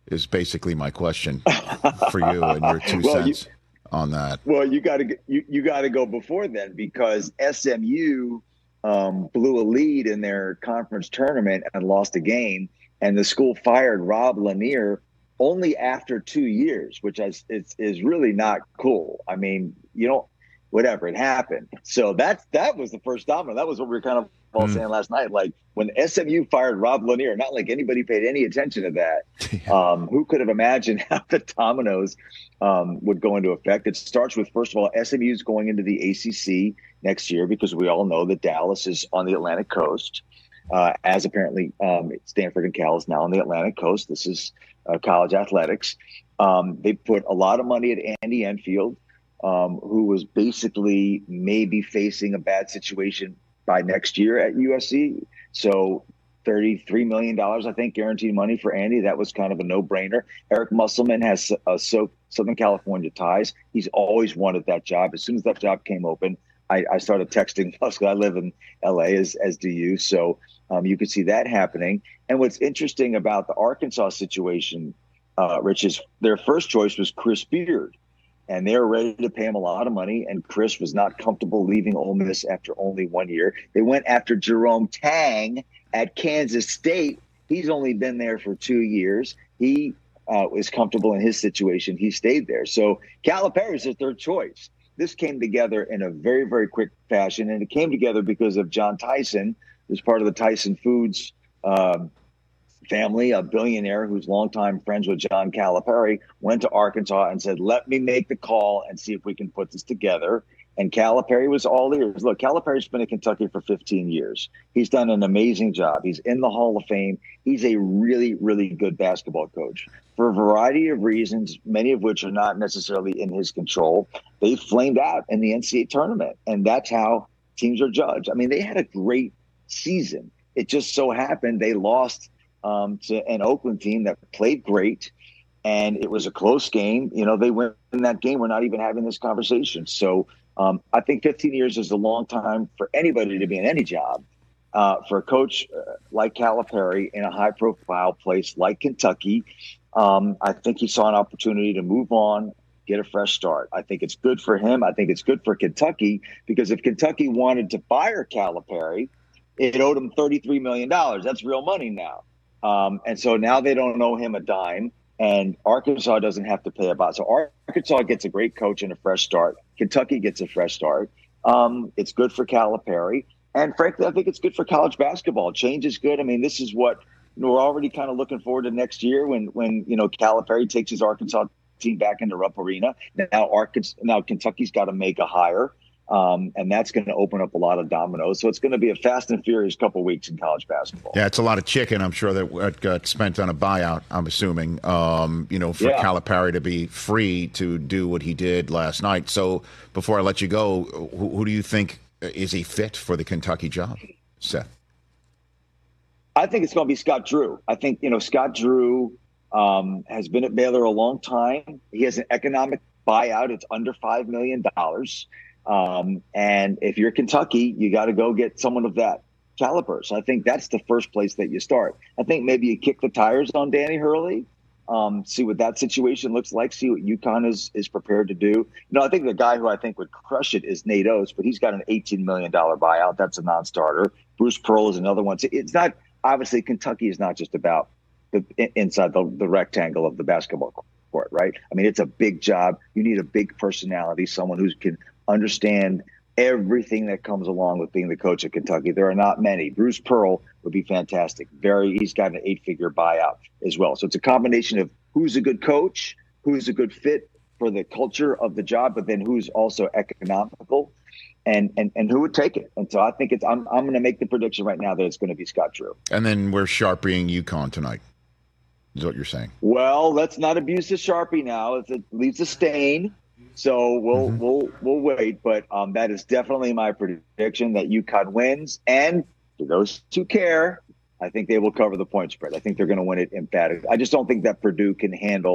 Speaker 2: is basically my question for you and your 2 cents on that.
Speaker 7: Well, you got to go before then, because SMU blew a lead in their conference tournament and lost a game, and the school fired Rob Lanier only after 2 years, which is really not cool. I mean, whatever, it happened. So that was the first domino. That was what we were kind of all saying last night. Like, when SMU fired Rob Lanier, not like anybody paid any attention to that. Who could have imagined how the dominoes would go into effect? It starts with, first of all, SMU's going into the ACC next year, because we all know that Dallas is on the Atlantic coast, as apparently Stanford and Cal is now on the Atlantic coast. This is college athletics. They put a lot of money at Andy Enfield, who was basically maybe facing a bad situation by next year at USC. So $33 million, I think, guaranteed money for Andy. That was kind of a no-brainer. Eric Musselman has Southern California ties. He's always wanted that job. As soon as that job came open, I started texting us, because I live in LA, as do you. So you could see that happening. And what's interesting about the Arkansas situation, Rich, is their first choice was Chris Beard. And they were ready to pay him a lot of money, and Chris was not comfortable leaving Ole Miss after only 1 year. They went after Jerome Tang at Kansas State. He's only been there for 2 years. He is comfortable in his situation. He stayed there. So Calipari is their third choice. This came together in a very, very quick fashion, and it came together because of John Tyson, who's part of the Tyson Foods family, a billionaire who's longtime friends with John Calipari, went to Arkansas and said, let me make the call and see if we can put this together. And Calipari was all ears. Look, Calipari's been at Kentucky for 15 years. He's done an amazing job. He's in the Hall of Fame. He's a really, really good basketball coach. For a variety of reasons, many of which are not necessarily in his control, they flamed out in the NCAA tournament. And that's how teams are judged. I mean, they had a great season. It just so happened they lost to an Oakland team that played great, and it was a close game. They win that game, we're not even having this conversation. So I think 15 years is a long time for anybody to be in any job. For a coach like Calipari in a high-profile place like Kentucky, I think he saw an opportunity to move on, get a fresh start. I think it's good for him. I think it's good for Kentucky, because if Kentucky wanted to fire Calipari, it owed him $33 million. That's real money now. And so now they don't owe him a dime, and Arkansas doesn't have to pay about. So Arkansas gets a great coach and a fresh start. Kentucky gets a fresh start. It's good for Calipari. And frankly, I think it's good for college basketball. Change is good. I mean, this is what we're already kind of looking forward to next year when Calipari takes his Arkansas team back into Rupp Arena. Now Kentucky's got to make a hire. And that's going to open up a lot of dominoes. So it's going to be a fast and furious couple of weeks in college basketball.
Speaker 2: Yeah, it's a lot of chicken, I'm sure, that got spent on a buyout, I'm assuming, for Calipari to be free to do what he did last night. So before I let you go, who do you think is a fit for the Kentucky job, Seth?
Speaker 7: I think it's going to be Scott Drew. I think, Scott Drew has been at Baylor a long time. He has an economic buyout. It's under $5 million. And if you're Kentucky, you got to go get someone of that caliber. So I think that's the first place that you start. I think maybe you kick the tires on Danny Hurley, see what that situation looks like, see what UConn is prepared to do. I think the guy who I think would crush it is Nate Oates, but he's got an $18 million buyout. That's a non-starter. Bruce Pearl is another one. So it's not, obviously Kentucky is not just about the inside the rectangle of the basketball court, right? I mean, it's a big job. You need a big personality, someone who can understand everything that comes along with being the coach at Kentucky. There are not many. Bruce Pearl would be fantastic. He's got an 8-figure buyout as well. So it's a combination of who's a good coach, who's a good fit for the culture of the job, but then who's also economical and who would take it. And so I think I'm going to make the prediction right now that it's going to be Scott Drew.
Speaker 2: And then we're Sharpieing UConn tonight, is what you're saying.
Speaker 7: Well, let's not abuse the Sharpie now. It leaves a stain. So we'll wait, but that is definitely my prediction that UConn wins. And for those who care, I think they will cover the point spread. I think they're going to win it emphatically. I just don't think that Purdue can handle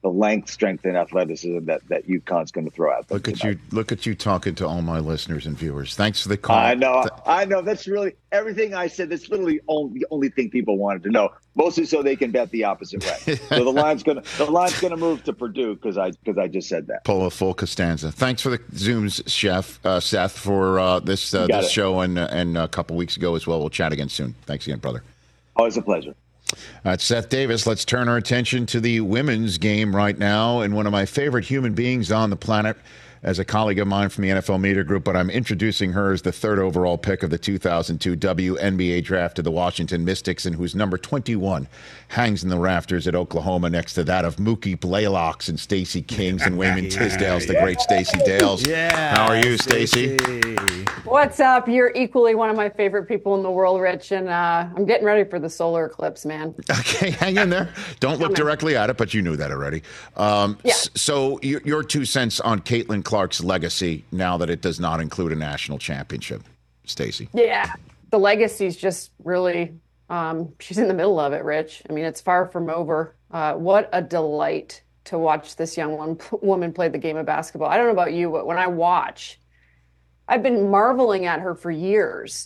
Speaker 7: length, strength, and athleticism that UConn's going to throw out there.
Speaker 2: Look at you talking to all my listeners and viewers. Thanks for the call.
Speaker 7: I know. That's really everything I said. That's literally the only thing people wanted to know, mostly so they can bet the opposite way. So the line's gonna move to Purdue because I just said that.
Speaker 2: Pull a full Costanza. Thanks for the Zooms, Seth, for this show and a couple weeks ago as well. We'll chat again soon. Thanks again, brother.
Speaker 7: Always a pleasure.
Speaker 2: That's Seth Davis. Let's turn our attention to the women's game right now. And one of my favorite human beings on the planet, as a colleague of mine from the NFL Media Group, but I'm introducing her as the third overall pick of the 2002 WNBA draft to the Washington Mystics, and whose number 21 hangs in the rafters at Oklahoma next to that of Mookie Blaylock's and Stacey King's and Wayman Tisdale's, the great Stacey Dales.
Speaker 4: Yeah.
Speaker 2: How are you, Stacey?
Speaker 8: What's up? You're equally one of my favorite people in the world, Rich, and I'm getting ready for the solar eclipse, man.
Speaker 2: Okay, hang in there. Don't look directly at it, but you knew that already.
Speaker 8: Yeah.
Speaker 2: So your 2 cents on Caitlin Clark's legacy now that it does not include a national championship, Stacey?
Speaker 8: Yeah, the legacy's just really, she's in the middle of it, Rich. I mean, it's far from over. What a delight to watch this young woman play the game of basketball. I don't know about you, but when I watch, I've been marveling at her for years.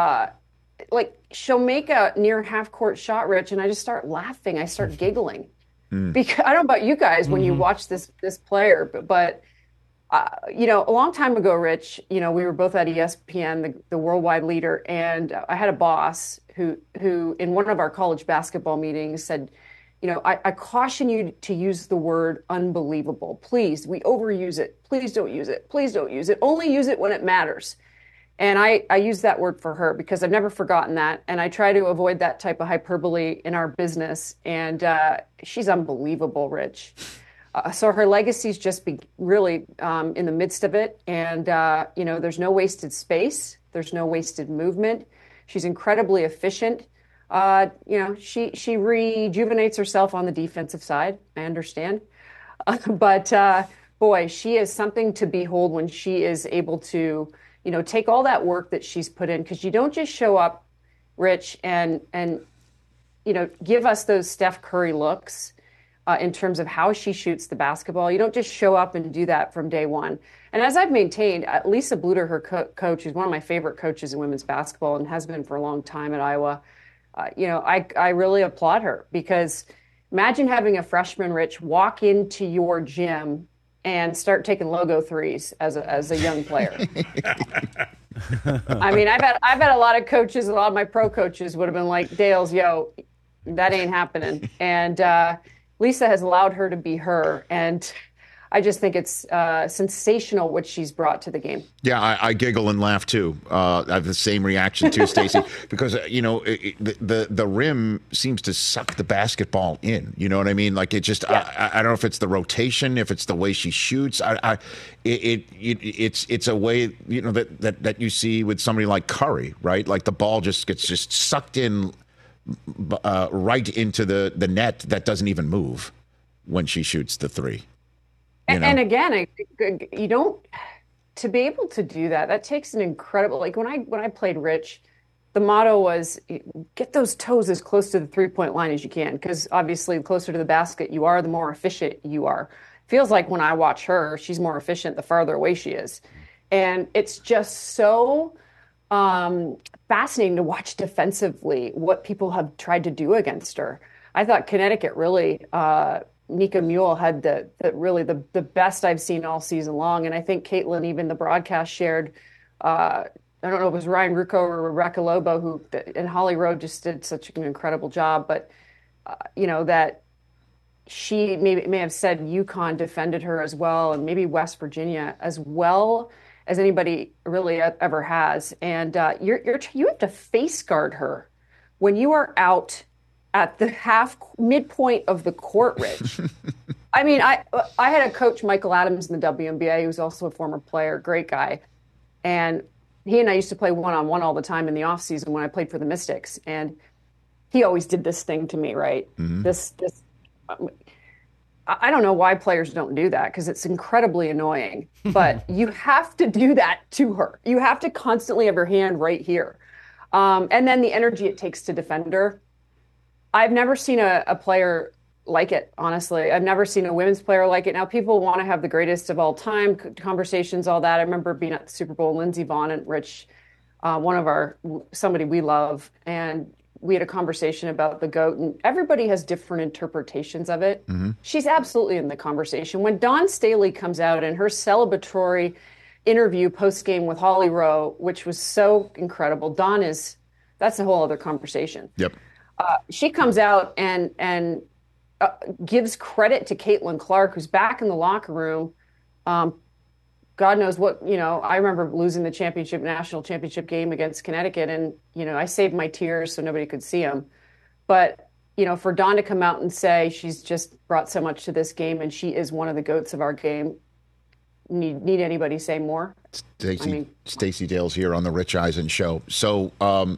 Speaker 8: Like, she'll make a near half-court shot, Rich, and I just start laughing. I start giggling. Because I don't know about you guys when you watch this player, but you know, a long time ago, Rich, you know, we were both at ESPN, the worldwide leader, and I had a boss who in one of our college basketball meetings said, you know, I caution you to use the word unbelievable. Please, we overuse it. Please don't use it. Please don't use it. Only use it when it matters. And I use that word for her because I've never forgotten that. And I try to avoid that type of hyperbole in our business. And she's unbelievable, Rich. So her legacy's just really in the midst of it. And, you know, there's no wasted space. There's no wasted movement. She's incredibly efficient. You know, she rejuvenates herself on the defensive side. I understand. But, boy, she is something to behold when she is able to, you know, take all that work that she's put in. Because you don't just show up, Rich, and you know, give us those Steph Curry looks. In terms of how she shoots the basketball. You don't just show up and do that from day one. And as I've maintained, Lisa Bluter, her coach, is one of my favorite coaches in women's basketball and has been for a long time at Iowa. You know, I really applaud her because imagine having a freshman, Rich, walk into your gym and start taking logo threes as a young player. I mean, I've had a lot of coaches, a lot of my pro coaches would have been like, Dales, yo, that ain't happening. And Lisa has allowed her to be her, and I just think it's sensational what she's brought to the game.
Speaker 2: Yeah, I giggle and laugh too. I have the same reaction too, Stacey, because you know the rim seems to suck the basketball in. You know what I mean? Like it just I don't know if it's the rotation, if it's the way she shoots. It's a way, you know, that you see with somebody like Curry, right? Like the ball just gets sucked in. Right into the net that doesn't even move when she shoots the three.
Speaker 8: And again, you don't, to be able to do that takes an incredible, like when I played, Rich, the motto was get those toes as close to the 3-point line as you can, because obviously the closer to the basket you are, the more efficient you are. Feels like when I watch her, she's more efficient the farther away she is. And it's just so fascinating to watch defensively what people have tried to do against her. I thought Connecticut really, Nika Mule had the best I've seen all season long. And I think Caitlin, even the broadcast shared, I don't know if it was Ryan Rucco or Rebecca Lobo, who and Holly Rowe just did such an incredible job. But, you know, that she may have said UConn defended her as well, and maybe West Virginia as well as anybody really ever has. And you have to face guard her when you are out at the midpoint of the court, Rich. I mean, I had a coach, Michael Adams, in the WNBA, who's also a former player, great guy. And he and I used to play one-on-one all the time in the off season when I played for the Mystics. And he always did this thing to me, right? Mm-hmm. This I don't know why players don't do that, because it's incredibly annoying, but you have to do that to her. You have to constantly have your hand right here. And then the energy it takes to defend her. I've never seen a player like it, honestly. I've never seen a women's player like it. Now, people want to have the greatest of all time conversations, all that. I remember being at the Super Bowl, Lindsey Vonn and Rich, somebody we love, and we had a conversation about the GOAT, and everybody has different interpretations of it. Mm-hmm. She's absolutely in the conversation. When Dawn Staley comes out in her celebratory interview post-game with Holly Rowe, which was so incredible, that's a whole other conversation.
Speaker 2: Yep.
Speaker 8: She comes out and gives credit to Caitlin Clark, who's back in the locker room. God knows what, I remember losing the national championship game against Connecticut, and, I saved my tears so nobody could see them. But, for Dawn to come out and say she's just brought so much to this game and she is one of the GOATs of our game, need anybody say more?
Speaker 2: Stacey Dales here on the Rich Eisen Show. So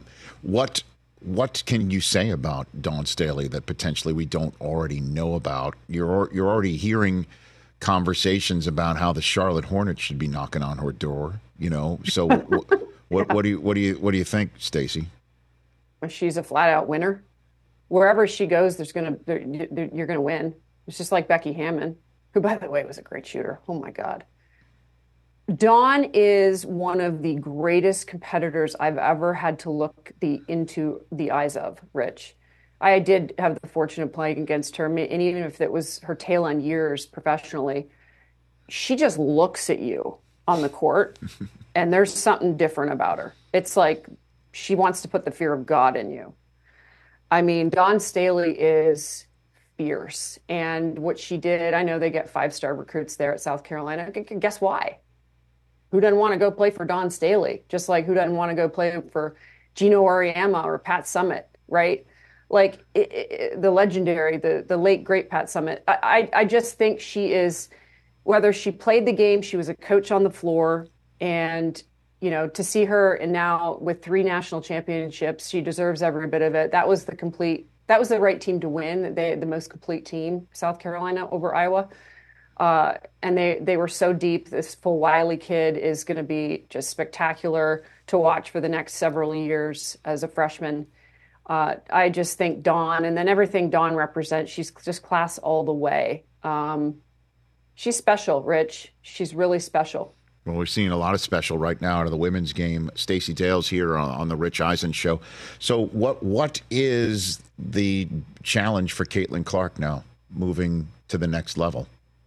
Speaker 2: what can you say about Dawn Staley that potentially we don't already know about? You're already hearing conversations about how the Charlotte Hornets should be knocking on her door. So what do you think, Stacey?
Speaker 8: She's a flat out winner. Wherever she goes, you're gonna win. It's just like Becky Hammon, who, by the way, was a great shooter. Oh my God. Dawn is one of the greatest competitors I've ever had to look into the eyes of, Rich. I did have the fortune of playing against her, and even if it was her tail end years professionally, she just looks at you on the court, and there's something different about her. It's like she wants to put the fear of God in you. I mean, Dawn Staley is fierce, and what she did, I know they get 5-star recruits there at South Carolina. Guess why? Who doesn't want to go play for Dawn Staley? Just like who doesn't want to go play for Gino Auriemma or Pat Summitt, right? Like the legendary, the late, great Pat Summitt. I just think she is, whether she played the game, she was a coach on the floor, and, to see her, and now with 3 national championships, she deserves every bit of it. That was the right team to win. They had the most complete team, South Carolina over Iowa. And they were so deep. This Full Wiley kid is going to be just spectacular to watch for the next several years as a freshman. I just think Dawn, and then everything Dawn represents, she's just class all the way. She's special, Rich. She's really special.
Speaker 2: Well, we're seeing a lot of special right now out of the women's game. Stacey Dales here on the Rich Eisen Show. So what is the challenge for Caitlin Clark now, moving to the next level?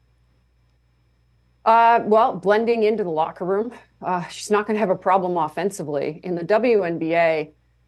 Speaker 8: Well, blending into the locker room. She's not going to have a problem offensively. In the WNBA,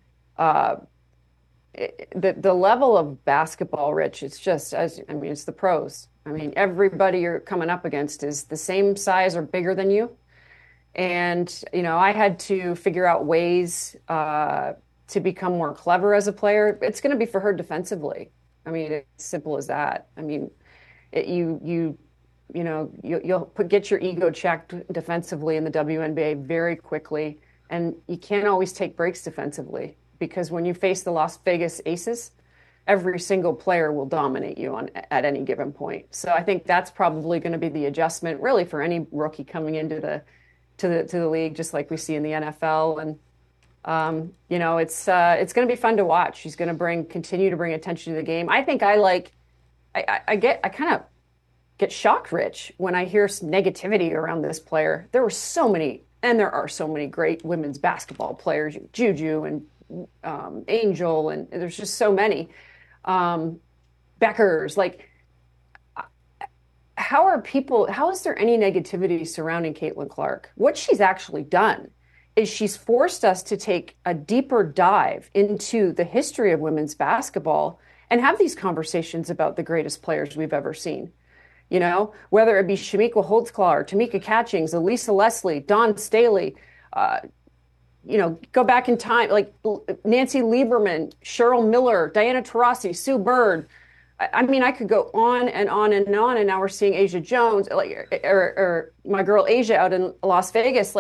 Speaker 8: the level of basketball, Rich, it's just, it's the pros. Everybody you're coming up against is the same size or bigger than you. And, I had to figure out ways to become more clever as a player. It's going to be for her defensively. It's simple as that. You'll get your ego checked defensively in the WNBA very quickly, and you can't always take breaks defensively, because when you face the Las Vegas Aces, every single player will dominate you at any given point. So I think that's probably going to be the adjustment, really, for any rookie coming into the league, just like we see in the NFL. And it's going to be fun to watch. She's going to continue to bring attention to the game. I think I kind of get shocked, Rich, when I hear negativity around this player. There are so many great women's basketball players, Juju and Angel, and there's just so many. Beckers, how is there any negativity surrounding Caitlin Clark? What she's actually done is she's forced us to take a deeper dive into the history of women's basketball and have these conversations about the greatest players we've ever seen. Whether it be Shamika Holtzclaw or Tamika Catchings, Elisa Leslie, Dawn Staley, go back in time, like Nancy Lieberman, Cheryl Miller, Diana Taurasi, Sue Bird. I could go on and on and on, and now we're seeing Asia Jones, or my girl Asia out in Las Vegas.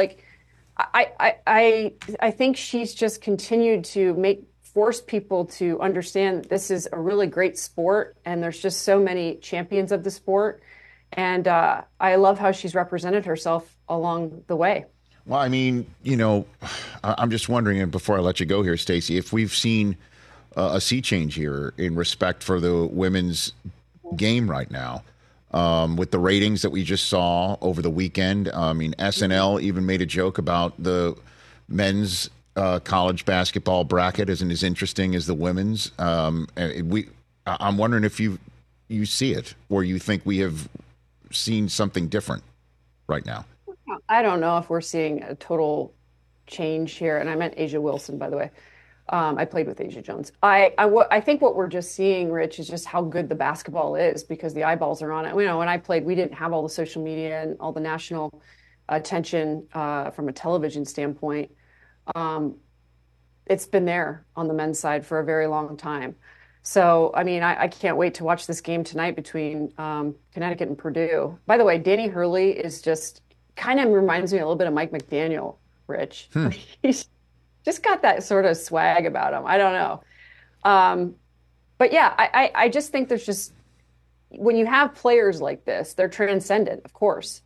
Speaker 8: I think she's just continued to force people to understand that this is a really great sport, and there's just so many champions of the sport. And I love how she's represented herself along the way.
Speaker 2: Well, I'm just wondering, and before I let you go here, Stacey, if we've seen a sea change here in respect for the women's game right now. With the ratings that we just saw over the weekend. I mean, SNL even made a joke about the men's college basketball bracket isn't as interesting as the women's. I'm wondering if you see it, or you think we have seen something different right now.
Speaker 8: I don't know if we're seeing a total change here, and I meant Asia Wilson, by the way. I played with Asia Jones. I think what we're just seeing, Rich, is just how good the basketball is because the eyeballs are on it. You know, when I played, we didn't have all the social media and all the national attention from a television standpoint. It's been there on the men's side for a very long time. So, I mean, I can't wait to watch this game tonight between Connecticut and Purdue. By the way, Danny Hurley is just kind of reminds me a little bit of Mike McDaniel, Rich. He's just got that sort of swag about him. I don't know. But yeah, I just think there's just, when you have players like this, they're transcendent, of course.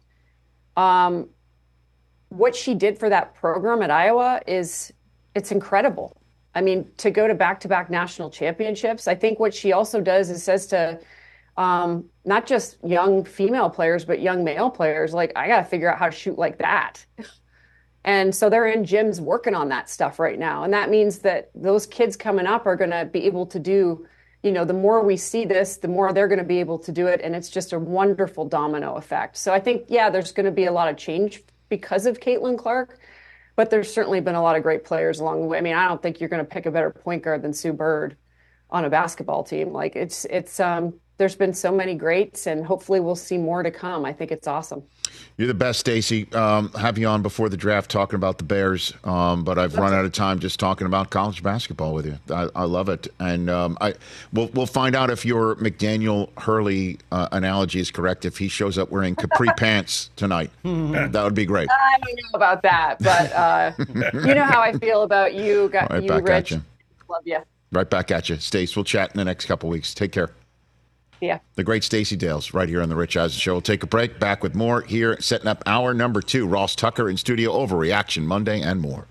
Speaker 8: What she did for that program at Iowa it's incredible. I mean, to go to back-to-back national championships, I think what she also does is says to not just young female players, but young male players, like, I got to figure out how to shoot like that. And so they're in gyms working on that stuff right now. And that means that those kids coming up are going to be able to do, you know, the more we see this, the more they're going to be able to do it. And it's just a wonderful domino effect. So I think, yeah, there's going to be a lot of change because of Caitlin Clark, but there's certainly been a lot of great players along the way. I mean, I don't think you're going to pick a better point guard than Sue Bird on a basketball team. Like it's there's been so many greats, and hopefully we'll see more to come. I think it's awesome.
Speaker 2: You're the best, Stacey. Have you on before the draft talking about the Bears, but I've run out of time just talking about college basketball with you. I love it, and we'll find out if your McDaniel Hurley analogy is correct. If he shows up wearing capri pants tonight, that would be great.
Speaker 8: I don't know about that, but you know how I feel about you,
Speaker 2: right,
Speaker 8: you,
Speaker 2: back
Speaker 8: Rich.
Speaker 2: at you.
Speaker 8: Love you.
Speaker 2: Right back at you, Stace. We'll chat in the next couple weeks. Take care.
Speaker 8: Yeah.
Speaker 2: The great Stacey Dales right here on the Rich Eisen Show. We'll take a break. Back with more here, setting up hour number 2. Ross Tucker in studio, Overreaction Monday, and more.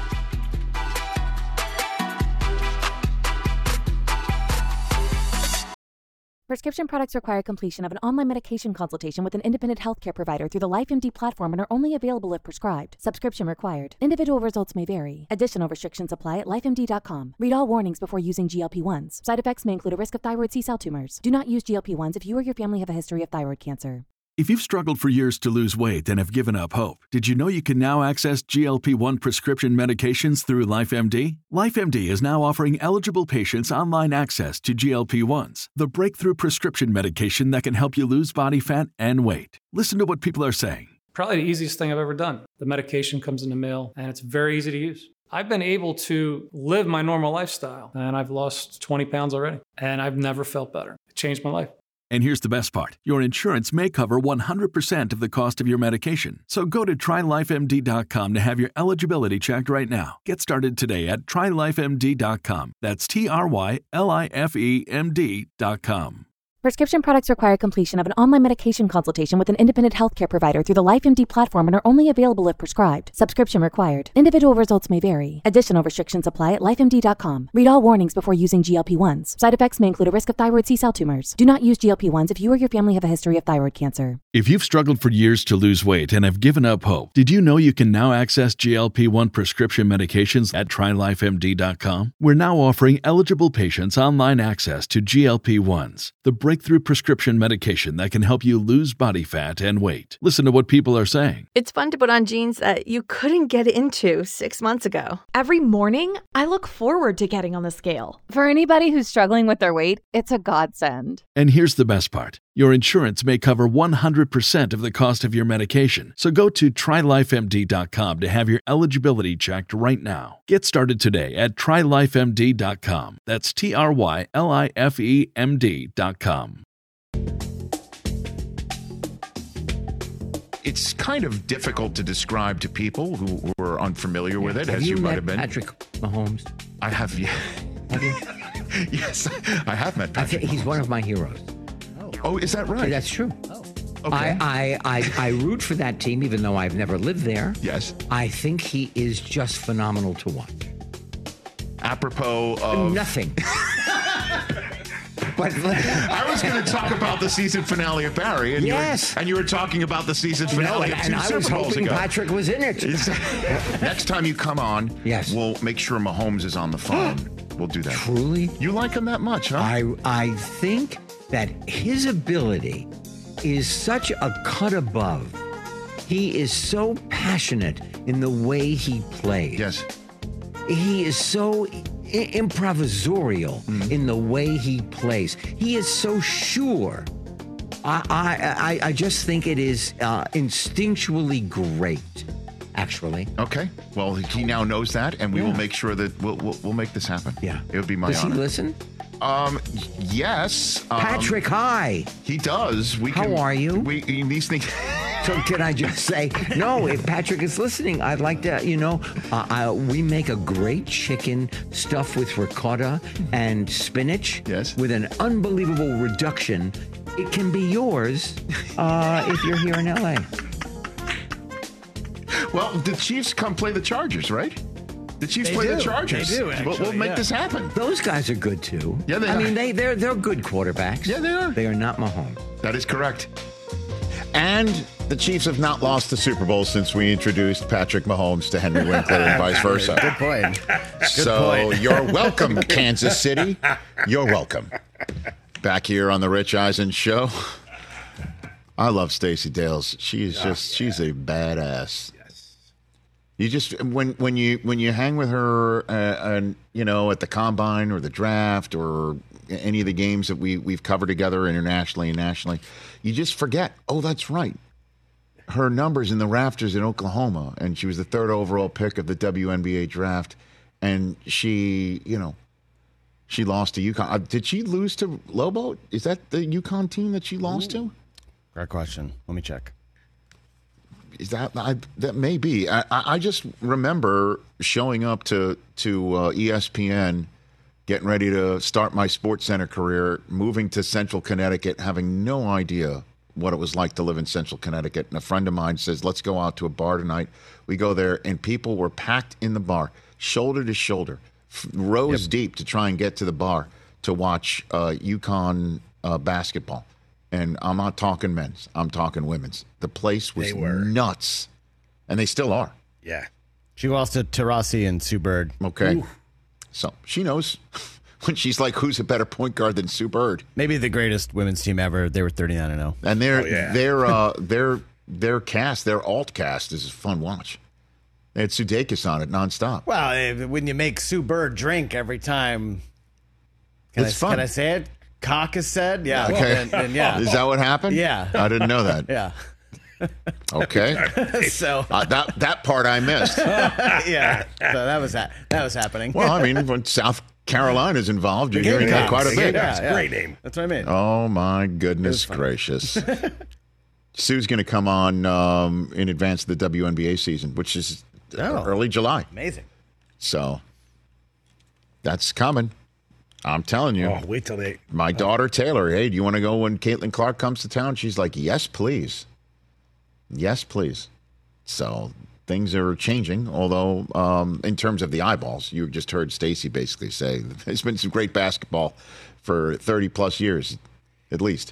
Speaker 9: Prescription products require completion of an online medication consultation with an independent healthcare provider through the LifeMD platform and are only available if prescribed. Subscription required. Individual results may vary. Additional restrictions apply at lifemd.com. Read all warnings before using GLP-1s. Side effects may include a risk of thyroid C-cell tumors. Do not use GLP-1s if you or your family have a history of thyroid cancer.
Speaker 10: If you've struggled for years to lose weight and have given up hope, did you know you can now access GLP-1 prescription medications through LifeMD? LifeMD is now offering eligible patients online access to GLP-1s, the breakthrough prescription medication that can help you lose body fat and weight. Listen to what people are saying.
Speaker 11: Probably the easiest thing I've ever done. The medication comes in the mail, and it's very easy to use. I've been able to live my normal lifestyle, and I've lost 20 pounds already, and I've never felt better. It changed my life.
Speaker 10: And here's the best part. Your insurance may cover 100% of the cost of your medication. So go to TryLifeMD.com to have your eligibility checked right now. Get started today at TryLifeMD.com. That's TryLifeMD.com.
Speaker 9: Prescription products require completion of an online medication consultation with an independent healthcare provider through the LifeMD platform and are only available if prescribed. Subscription required. Individual results may vary. Additional restrictions apply at lifemd.com. Read all warnings before using GLP-1s. Side effects may include a risk of thyroid C-cell tumors. Do not use GLP-1s if you or your family have a history of thyroid cancer.
Speaker 10: If you've struggled for years to lose weight and have given up hope, did you know you can now access GLP-1 prescription medications at TryLifeMD.com? We're now offering eligible patients online access to GLP-1s, the breakthrough prescription medication that can help you lose body fat and weight. Listen to what people are saying.
Speaker 12: It's fun to put on jeans that you couldn't get into 6 months ago.
Speaker 13: Every morning, I look forward to getting on the scale. For anybody who's struggling with their weight, it's a godsend.
Speaker 10: And here's the best part. Your insurance may cover 100% of the cost of your medication. So go to TryLifeMD.com to have your eligibility checked right now. Get started today at TryLifeMD.com. That's TryLifeMD.com.
Speaker 2: It's kind of difficult to describe to people who are unfamiliar with it,
Speaker 14: have
Speaker 2: as you might have been.
Speaker 14: Patrick Mahomes?
Speaker 2: I have, yeah.
Speaker 14: Have you?
Speaker 2: Yes, I have met Patrick
Speaker 14: He's
Speaker 2: Mahomes.
Speaker 14: one of my heroes.
Speaker 2: Oh, is that right?
Speaker 14: That's true.
Speaker 2: Oh. Okay.
Speaker 14: I root for that team, even though I've never lived there.
Speaker 2: Yes.
Speaker 14: I think he is just phenomenal to watch.
Speaker 2: Apropos of...
Speaker 14: Nothing.
Speaker 15: But
Speaker 2: I was going to talk about the season finale of Barry, and you were talking about the season finale of 2
Speaker 15: and I was
Speaker 2: Super Bowls
Speaker 15: hoping
Speaker 2: ago.
Speaker 15: Patrick was in it.
Speaker 2: Next time you come on, we'll make sure Mahomes is on the phone. We'll do that.
Speaker 15: Truly?
Speaker 2: You like him that much, huh?
Speaker 15: I think that his ability is such a cut above. He is so passionate in the way he plays.
Speaker 2: Yes.
Speaker 15: He is so improvisorial in the way he plays. He is so sure. I just think it is instinctually great, actually.
Speaker 2: Okay. Well, he now knows that, and we will make sure that we'll make this happen.
Speaker 15: Yeah.
Speaker 2: It would be my
Speaker 15: Does
Speaker 2: honor.
Speaker 15: he listen?
Speaker 2: Yes.
Speaker 15: Patrick, hi.
Speaker 2: He does.
Speaker 15: How are you?
Speaker 2: These things.
Speaker 15: So can I just say, no, if Patrick is listening, I'd like to, we make a great chicken stuffed with ricotta and spinach with an unbelievable reduction. It can be yours if you're here in L.A.
Speaker 2: Well, the Chiefs come play the Chargers, right? The Chiefs play the Chargers.
Speaker 15: They do, actually,
Speaker 2: We'll make this happen.
Speaker 15: Those guys are good, too.
Speaker 2: Yeah, they are.
Speaker 15: I mean, they're good quarterbacks.
Speaker 2: Yeah, they are.
Speaker 15: They are not Mahomes.
Speaker 2: That is correct. And the Chiefs have not lost the Super Bowl since we introduced Patrick Mahomes to Henry Winkler and vice versa.
Speaker 4: Good point.
Speaker 2: So you're welcome, Kansas City. You're welcome. Back here on the Rich Eisen Show. I love Stacey Dales. She's a badass. Yes. You just when you hang with her, and at the combine or the draft or any of the games that we've covered together internationally and nationally, you just forget. Oh, that's right. Her numbers in the rafters in Oklahoma, and she was the 3rd overall pick of the WNBA draft, and she lost to UConn. Did she lose to Lobo? Is that the UConn team that she lost to?
Speaker 4: Great question. Let me check.
Speaker 2: Is that may be? I just remember showing up to ESPN, getting ready to start my SportsCenter career, moving to Central Connecticut, having no idea what it was like to live in Central Connecticut. And a friend of mine says, let's go out to a bar tonight. We go there, and people were packed in the bar, shoulder to shoulder, rows deep to try and get to the bar to watch UConn basketball. And I'm not talking men's. I'm talking women's. The place was nuts. And they still are.
Speaker 5: Yeah.
Speaker 4: She lost to Taurasi and Sue Bird.
Speaker 2: Okay. Ooh. So she knows when she's like, who's a better point guard than Sue Bird?
Speaker 4: Maybe the greatest women's team ever. They were 39-0.
Speaker 2: And their cast, their alt cast is a fun watch. They had Sudeikis on it nonstop.
Speaker 4: Well, when you make Sue Bird drink every time,
Speaker 2: it's fun.
Speaker 4: Can I say it? Cock is said? Yeah.
Speaker 2: Okay.
Speaker 4: Then, yeah.
Speaker 2: Is that what happened?
Speaker 4: Yeah.
Speaker 2: I didn't know that.
Speaker 4: Yeah.
Speaker 2: Okay.
Speaker 4: So
Speaker 2: that part I missed.
Speaker 4: Yeah. So that was happening.
Speaker 2: Well, I mean, when South Carolina's involved, you're hearing that quite a bit.
Speaker 4: Yeah.
Speaker 5: Great name.
Speaker 4: That's what I mean.
Speaker 2: Oh my goodness gracious. Sue's going to come on in advance of the WNBA season, which is early July.
Speaker 4: Amazing.
Speaker 2: So that's coming. I'm telling you.
Speaker 5: Oh, wait till they.
Speaker 2: My daughter, Taylor, hey, do you want to go when Caitlin Clark comes to town? She's like, yes, please. Yes, please. So things are changing, although in terms of the eyeballs, you just heard Stacey basically say there's been some great basketball for 30-plus years, at least.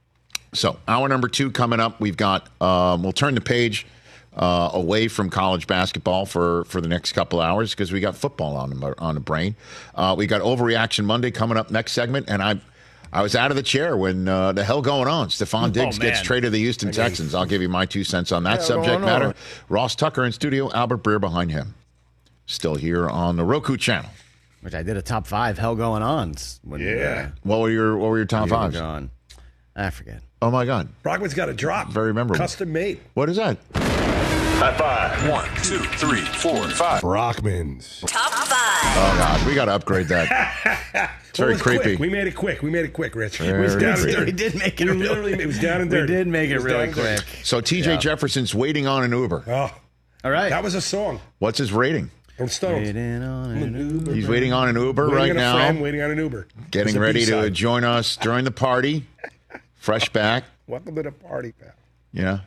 Speaker 2: So hour number 2 coming up. We've got, we'll turn the page away from college basketball for the next couple hours because we got football on the brain. We got Overreaction Monday coming up next segment, and I was out of the chair when the hell going on. Stephon Diggs gets traded to the Houston Texans. I'll give you my 2 cents on that subject matter. Ross Tucker in studio, Albert Breer behind him. Still here on the Roku channel.
Speaker 4: Which I did a top 5 hell going on.
Speaker 2: What were your top 5s?
Speaker 4: I forget.
Speaker 2: Oh my God.
Speaker 5: Brockman's got a drop.
Speaker 2: Very memorable.
Speaker 5: Custom made.
Speaker 2: What is that?
Speaker 16: High five. 1, 2, 3, 4, 5.
Speaker 5: Brockman's
Speaker 1: top 5.
Speaker 2: Oh God, we got to upgrade that. It's very creepy.
Speaker 5: Quick. We made it quick, Rich.
Speaker 2: It was
Speaker 5: down and dirty.
Speaker 4: We did make it.
Speaker 5: It was down and dirty.
Speaker 4: We did make it really quick.
Speaker 2: So TJ Jefferson's waiting on an Uber.
Speaker 5: Oh,
Speaker 4: all right.
Speaker 5: That was a song.
Speaker 2: What's his rating?
Speaker 5: From Stones.
Speaker 2: He's waiting on an Uber right now.
Speaker 5: Waiting on an Uber.
Speaker 2: Getting ready to join us during the party. Fresh back.
Speaker 5: Welcome to the party, pal.
Speaker 2: Yeah.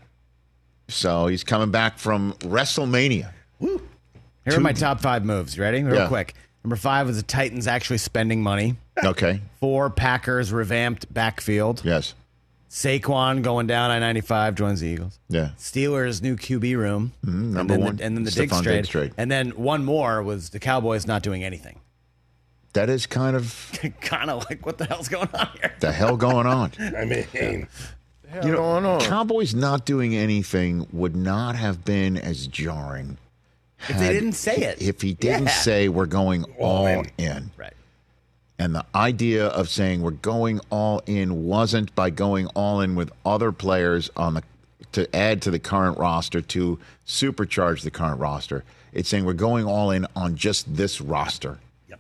Speaker 2: So he's coming back from WrestleMania.
Speaker 4: Woo. Here are my top 5 moves. Ready? Real quick. Number 5 was the Titans actually spending money.
Speaker 2: Okay.
Speaker 4: 4, Packers revamped backfield.
Speaker 2: Yes.
Speaker 4: Saquon going down I-95 joins the Eagles.
Speaker 2: Yeah.
Speaker 4: Steelers new QB room.
Speaker 2: Number 1.
Speaker 4: And then the
Speaker 2: Stephon
Speaker 4: Diggs trade. And then one more was the Cowboys not doing anything.
Speaker 2: That is kind of
Speaker 4: like, what the hell's going on here?
Speaker 2: The hell going on?
Speaker 5: I mean,
Speaker 2: going on? Cowboys not doing anything would not have been as jarring
Speaker 4: if they didn't say it.
Speaker 2: If he didn't say we're going all in.
Speaker 4: Right.
Speaker 2: And the idea of saying we're going all in wasn't by going all in with other players to add to the current roster, to supercharge the current roster. It's saying we're going all in on just this roster.
Speaker 4: Yep.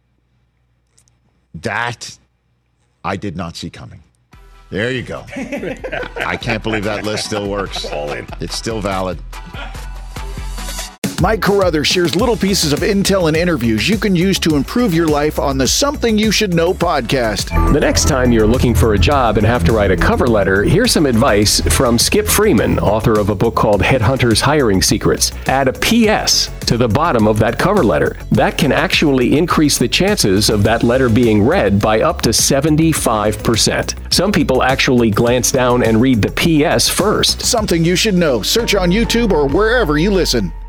Speaker 2: That I did not see coming. There you go. I can't believe that list still works.
Speaker 5: All in.
Speaker 2: It's still valid.
Speaker 17: Mike Carruthers shares little pieces of intel and interviews you can use to improve your life on the Something You Should Know podcast.
Speaker 18: The next time you're looking for a job and have to write a cover letter, here's some advice from Skip Freeman, author of a book called Headhunters Hiring Secrets. Add a PS to the bottom of that cover letter. That can actually increase the chances of that letter being read by up to 75%. Some people actually glance down and read the PS first.
Speaker 17: Something You Should Know. Search on YouTube or wherever you listen.